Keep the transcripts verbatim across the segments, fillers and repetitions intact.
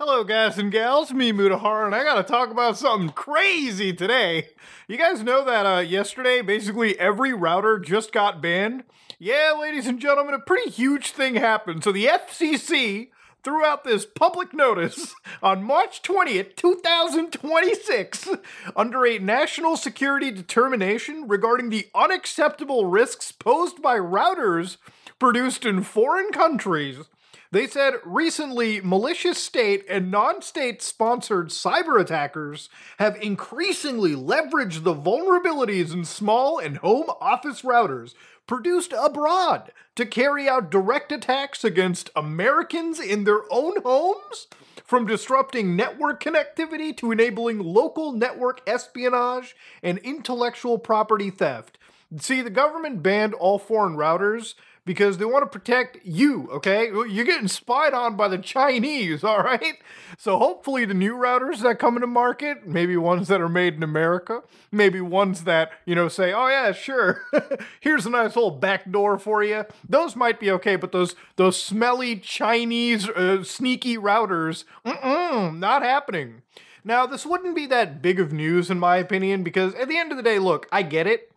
Hello, guys and gals. Me, Mutahar, and I gotta talk about something crazy today. You guys know that uh, yesterday, basically every router just got banned? Yeah, ladies and gentlemen, a pretty huge thing happened. So the F C C threw out this public notice on March twentieth, two thousand twenty-six, under a national security determination regarding the unacceptable risks posed by routers produced in foreign countries. They said recently malicious state and non-state sponsored cyber attackers have increasingly leveraged the vulnerabilities in small and home office routers produced abroad to carry out direct attacks against Americans in their own homes, from disrupting network connectivity to enabling local network espionage and intellectual property theft. See, the government banned all foreign routers because they want to protect you, okay? You're getting spied on by the Chinese, all right? So hopefully the new routers that come into market, maybe ones that are made in America, maybe ones that, you know, say, oh yeah, sure, here's a nice little back door for you. Those might be okay, but those those smelly Chinese uh, sneaky routers, mm-mm, not happening. Now, this wouldn't be that big of news in my opinion, because at the end of the day, look, I get it.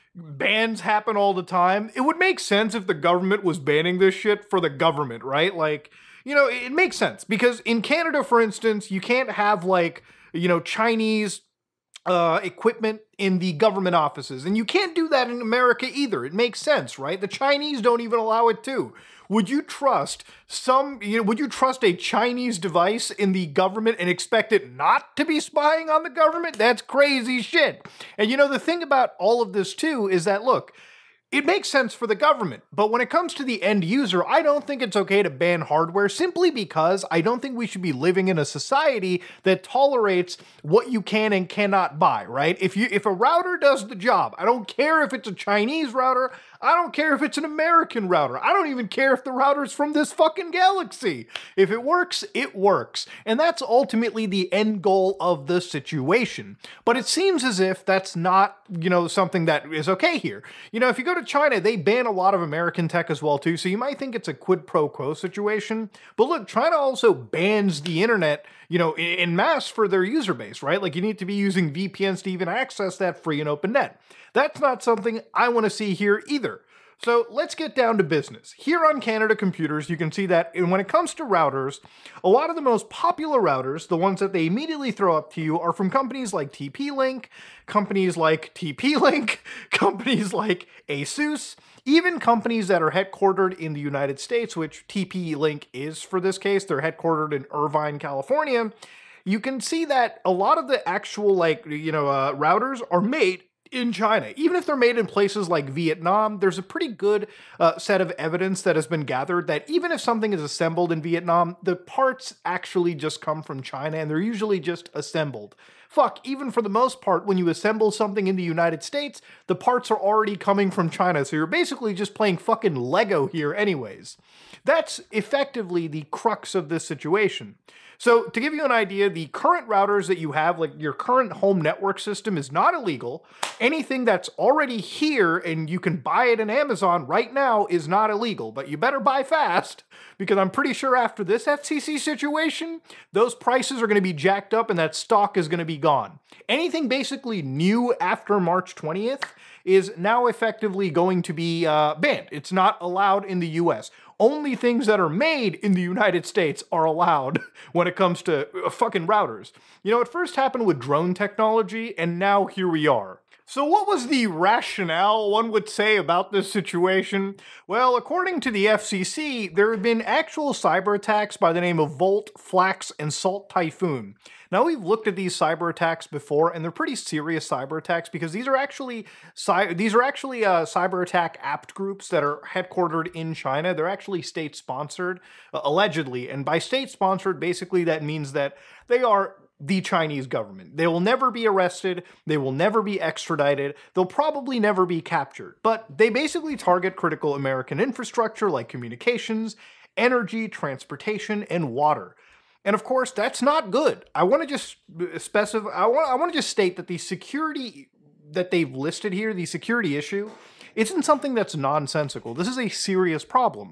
Bans happen all the time. It would make sense if the government was banning this shit for the government, right? Like, you know, it makes sense because in Canada, for instance, you can't have like, you know, Chinese uh, equipment in the government offices. And you can't do that in America either. It makes sense, right? The Chinese don't even allow it too. Would you trust some, you know, would you trust a Chinese device in the government and expect it not to be spying on the government? That's crazy shit. And you know, the thing about all of this too is that, look, it makes sense for the government, but when it comes to the end user, I don't think it's okay to ban hardware simply because I don't think we should be living in a society that tolerates what you can and cannot buy, right? If you if a router does the job, I don't care if it's a Chinese router, I don't care if it's an American router, I don't even care if the router's from this fucking galaxy. If it works, it works. And that's ultimately the end goal of the situation. But it seems as if that's not, you know, something that is okay here. You know, if you go to China, they ban a lot of American tech as well too, so you might think it's a quid pro quo situation. But look, China also bans the internet, you know, in mass for their user base, right? Like you need to be using V P Ns to even access that free and open net. That's not something I want to see here either. So let's get down to business. Here on Canada Computers, you can see that when it comes to routers, a lot of the most popular routers, the ones that they immediately throw up to you, are from companies like T P-Link, companies like T P-Link, companies like ASUS, even companies that are headquartered in the United States, which T P-Link is for this case. They're headquartered in Irvine, California. You can see that a lot of the actual, like, you know, uh, routers are made in China. Even if they're made in places like Vietnam, there's a pretty good uh, set of evidence that has been gathered that even if something is assembled in Vietnam, the parts actually just come from China and they're usually just assembled. Fuck, even for the most part, when you assemble something in the United States, the parts are already coming from China, so you're basically just playing fucking Lego here anyways. That's effectively the crux of this situation. So to give you an idea, the current routers that you have, like your current home network system, is not illegal. Anything that's already here and you can buy it in Amazon right now is not illegal, but you better buy fast because I'm pretty sure after this F C C situation, those prices are going to be jacked up and that stock is going to be gone. Anything basically new after March twentieth is now effectively going to be uh, banned. It's not allowed in the U S. Only things that are made in the United States are allowed when it comes to uh, fucking routers. You know, it first happened with drone technology, and now here we are. So what was the rationale, one would say, about this situation? Well, according to the F C C, there have been actual cyber attacks by the name of Volt, Flax, and Salt Typhoon. Now, we've looked at these cyber attacks before, and they're pretty serious cyber attacks because these are actually these are actually uh, cyber attack apt groups that are headquartered in China. They're actually state-sponsored, uh, allegedly, and by state-sponsored, basically that means that they are the Chinese government. They will never be arrested, they will never be extradited, they'll probably never be captured, but they basically target critical American infrastructure like communications, energy, transportation, and water. And of course, that's not good. I want to just specify, I want, I want to just state that the security that they've listed here, the security issue, isn't something that's nonsensical. This is a serious problem.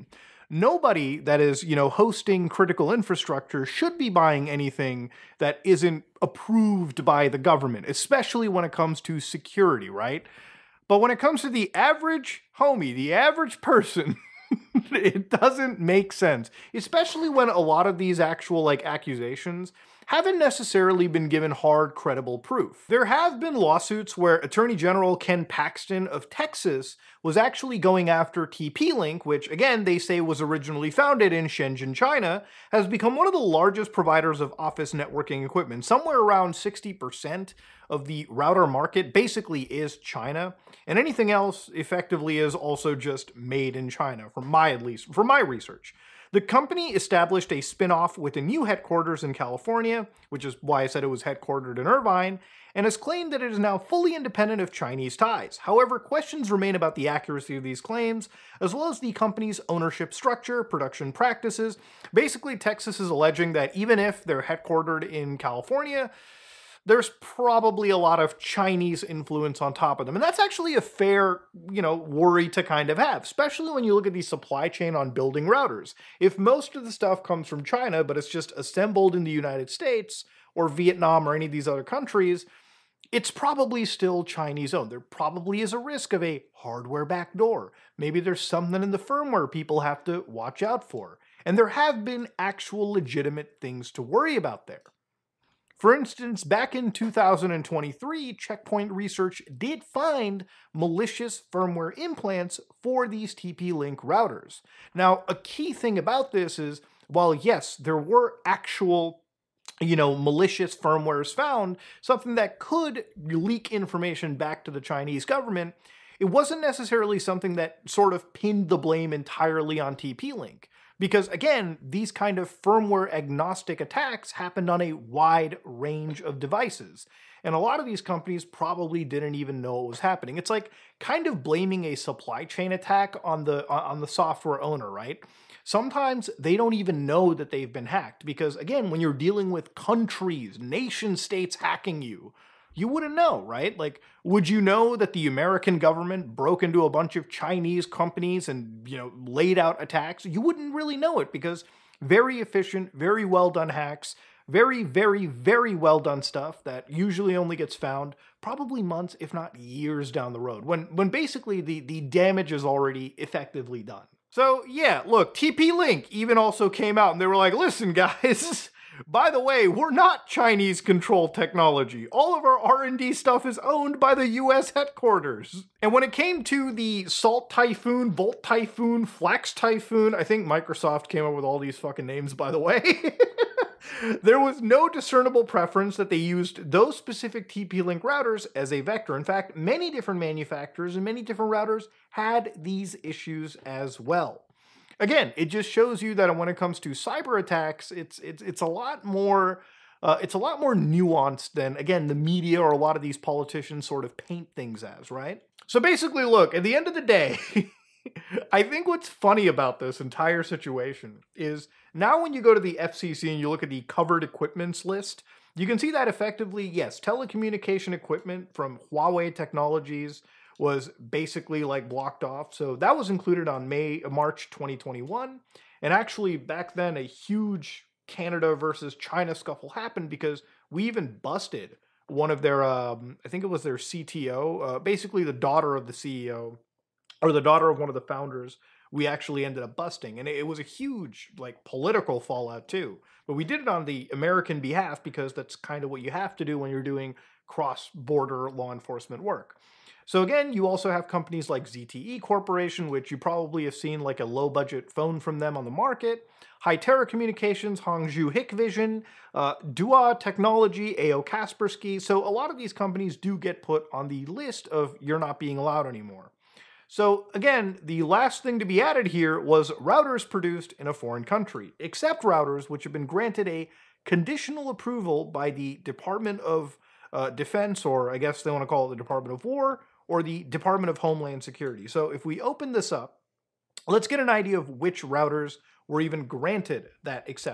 nobody that is, you know, hosting critical infrastructure should be buying anything that isn't approved by the government, especially when it comes to security, right? But when it comes to the average homie, the average person, it doesn't make sense, especially when a lot of these actual like accusations haven't necessarily been given hard, credible proof. There have been lawsuits where Attorney General Ken Paxton of Texas was actually going after T P-Link, which again they say was originally founded in Shenzhen, China, has become one of the largest providers of office networking equipment. Somewhere around sixty percent of the router market basically is China, and anything else effectively is also just made in China, from my at least, from my research. The company established a spin-off with a new headquarters in California, which is why I said it was headquartered in Irvine, and has claimed that it is now fully independent of Chinese ties. However, questions remain about the accuracy of these claims, as well as the company's ownership structure, production practices. Basically, Texas is alleging that even if they're headquartered in California, there's probably a lot of Chinese influence on top of them. And that's actually a fair, you know, worry to kind of have, especially when you look at the supply chain on building routers. If most of the stuff comes from China, but it's just assembled in the United States or Vietnam or any of these other countries, it's probably still Chinese owned. There probably is a risk of a hardware backdoor. Maybe there's something in the firmware people have to watch out for. And there have been actual legitimate things to worry about there. For instance, back in two thousand twenty-three, Checkpoint Research did find malicious firmware implants for these T P-Link routers. Now, a key thing about this is, while yes, there were actual, you know, malicious firmwares found, something that could leak information back to the Chinese government, it wasn't necessarily something that sort of pinned the blame entirely on T P-Link. Because again, these kind of firmware agnostic attacks happened on a wide range of devices. And a lot of these companies probably didn't even know what was happening. It's like kind of blaming a supply chain attack on the on the software owner, right? Sometimes they don't even know that they've been hacked because again, when you're dealing with countries, nation states hacking you, you wouldn't know, right? Like, would you know that the American government broke into a bunch of Chinese companies and, you know, laid out attacks? You wouldn't really know it because very efficient, very well done hacks, very, very, very well done stuff that usually only gets found probably months, if not years down the road, when, when basically the, the damage is already effectively done. So yeah, look, T P-Link even also came out and they were like, listen guys, by the way, we're not Chinese controlled technology. All of our R and D stuff is owned by the U S headquarters. And when it came to the Salt Typhoon, Volt Typhoon, Flax Typhoon, I think Microsoft came up with all these fucking names, by the way. There was no discernible preference that they used those specific T P-Link routers as a vector. In fact, many different manufacturers and many different routers had these issues as well. Again, it just shows you that when it comes to cyber attacks, it's it's it's a lot more uh, it's a lot more nuanced than, again, the media or a lot of these politicians sort of paint things as, right? So basically, look, at the end of the day, I think what's funny about this entire situation is now when you go to the F C C and you look at the covered equipments list, you can see that effectively, yes, telecommunication equipment from Huawei Technologies was basically like blocked off. So that was included on May, March twenty twenty-one. And actually back then a huge Canada versus China scuffle happened because we even busted one of their, um, I think it was their C T O, uh, basically the daughter of the C E O or the daughter of one of the founders. We actually ended up busting. And it was a huge like political fallout too. But we did it on the American behalf because that's kind of what you have to do when you're doing cross-border law enforcement work. So again, you also have companies like Z T E Corporation, which you probably have seen like a low-budget phone from them on the market, Hytera Communications, Hongzhou Hikvision, uh, Dua Technology, A O Kaspersky. So a lot of these companies do get put on the list of you're not being allowed anymore. So again, the last thing to be added here was routers produced in a foreign country, except routers which have been granted a conditional approval by the Department of uh, Defense, or I guess they want to call it the Department of War, or the Department of Homeland Security. So if we open this up, let's get an idea of which routers were even granted that exception.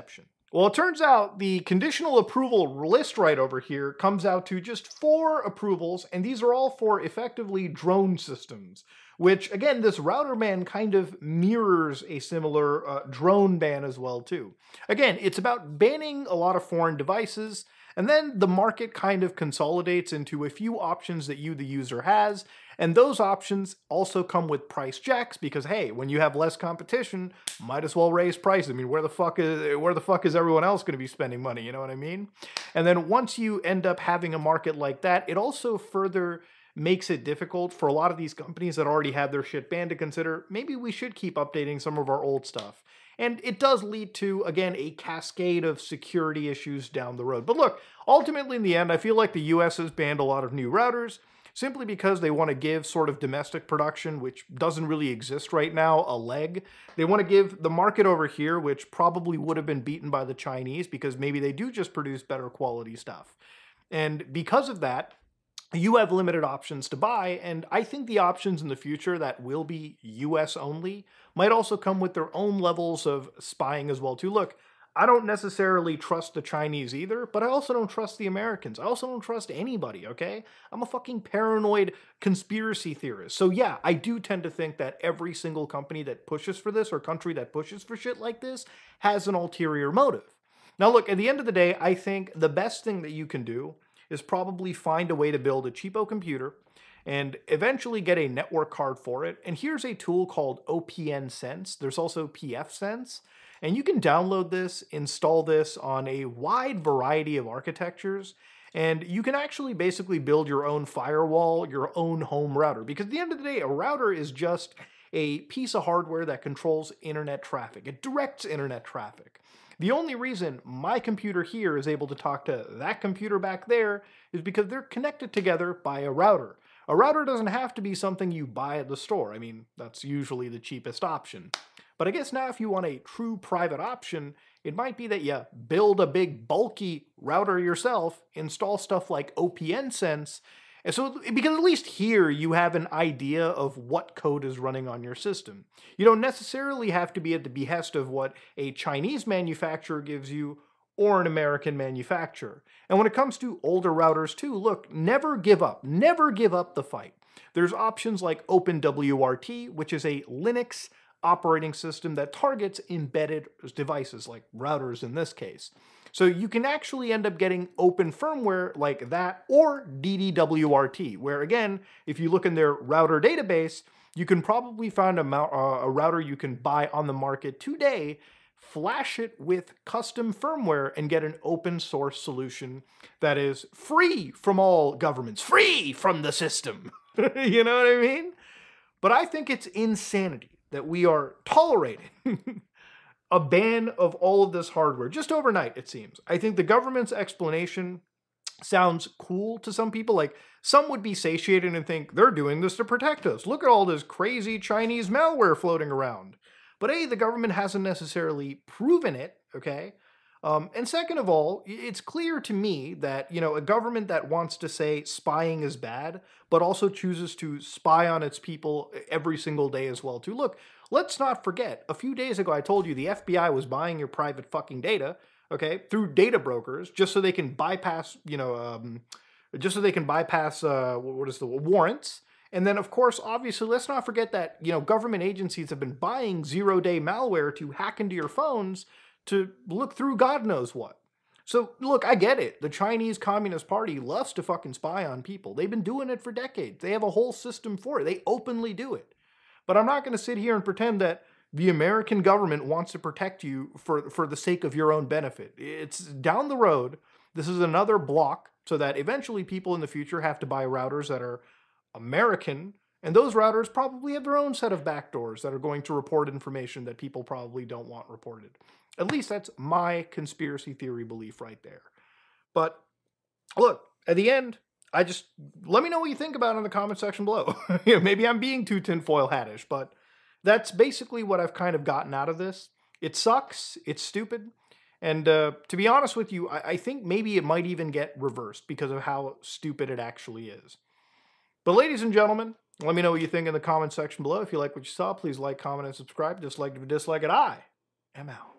Well, it turns out the conditional approval list right over here comes out to just four approvals, and these are all for effectively drone systems, which, again, this router ban kind of mirrors a similar uh, drone ban as well, too. Again, it's about banning a lot of foreign devices, and then the market kind of consolidates into a few options that you, the user, has, and those options also come with price jacks because, hey, when you have less competition, might as well raise prices. I mean, where the fuck is where the fuck is everyone else going to be spending money? You know what I mean? And then once you end up having a market like that, it also further makes it difficult for a lot of these companies that already have their shit banned to consider, maybe we should keep updating some of our old stuff. And it does lead to, again, a cascade of security issues down the road. But look, ultimately in the end, I feel like the U S has banned a lot of new routers simply because they want to give sort of domestic production, which doesn't really exist right now, a leg. They want to give the market over here, which probably would have been beaten by the Chinese because maybe they do just produce better quality stuff. And because of that, you have limited options to buy, and I think the options in the future that will be U S only might also come with their own levels of spying as well too. Look, I don't necessarily trust the Chinese either, but I also don't trust the Americans. I also don't trust anybody, okay? I'm a fucking paranoid conspiracy theorist. So yeah, I do tend to think that every single company that pushes for this or country that pushes for shit like this has an ulterior motive. Now look, at the end of the day, I think the best thing that you can do is probably find a way to build a cheapo computer and eventually get a network card for it. And here's a tool called O P N Sense. There's also P F Sense. And you can download this, install this on a wide variety of architectures, and you can actually basically build your own firewall, your own home router. Because at the end of the day, a router is just a piece of hardware that controls internet traffic. It directs internet traffic. The only reason my computer here is able to talk to that computer back there is because they're connected together by a router. A router doesn't have to be something you buy at the store. I mean, that's usually the cheapest option. But I guess now if you want a true private option, it might be that you build a big bulky router yourself, install stuff like O P N Sense, and so because at least here you have an idea of what code is running on your system. You don't necessarily have to be at the behest of what a Chinese manufacturer gives you or an American manufacturer. And when it comes to older routers too, look, never give up. Never give up the fight. There's options like OpenWRT, which is a Linux operating system that targets embedded devices, like routers in this case. So you can actually end up getting open firmware like that, or D D W R T, where again, if you look in their router database, you can probably find a, uh, a router you can buy on the market today, flash it with custom firmware, and get an open source solution that is free from all governments, free from the system. You know what I mean? But I think it's insanity that we are tolerating a ban of all of this hardware just overnight, it seems. I think the government's explanation sounds cool to some people. Like, some would be satiated and think they're doing this to protect us. Look at all this crazy Chinese malware floating around. But A, the government hasn't necessarily proven it, okay? Um, and second of all, it's clear to me that, you know, a government that wants to say spying is bad, but also chooses to spy on its people every single day as well, too. Look, let's not forget, a few days ago I told you the F B I was buying your private fucking data, okay, through data brokers, just so they can bypass, you know, um, just so they can bypass, uh, what is the, warrants. And then, of course, obviously, let's not forget that, you know, government agencies have been buying zero-day malware to hack into your phones to look through God knows what. So, look, I get it. The Chinese Communist Party loves to fucking spy on people. They've been doing it for decades. They have a whole system for it. They openly do it. But I'm not going to sit here and pretend that the American government wants to protect you for, for the sake of your own benefit. It's down the road. This is another block so that eventually people in the future have to buy routers that are American, and those routers probably have their own set of backdoors that are going to report information that people probably don't want reported. At least that's my conspiracy theory belief right there. But look, at the end, I just, let me know what you think about it in the comment section below. You know, maybe I'm being too tinfoil hattish, but that's basically what I've kind of gotten out of this. It sucks, it's stupid, and uh, to be honest with you, I, I think maybe it might even get reversed because of how stupid it actually is. But ladies and gentlemen, let me know what you think in the comment section below. If you like what you saw, please like, comment, and subscribe. Dislike if you dislike it. I am out.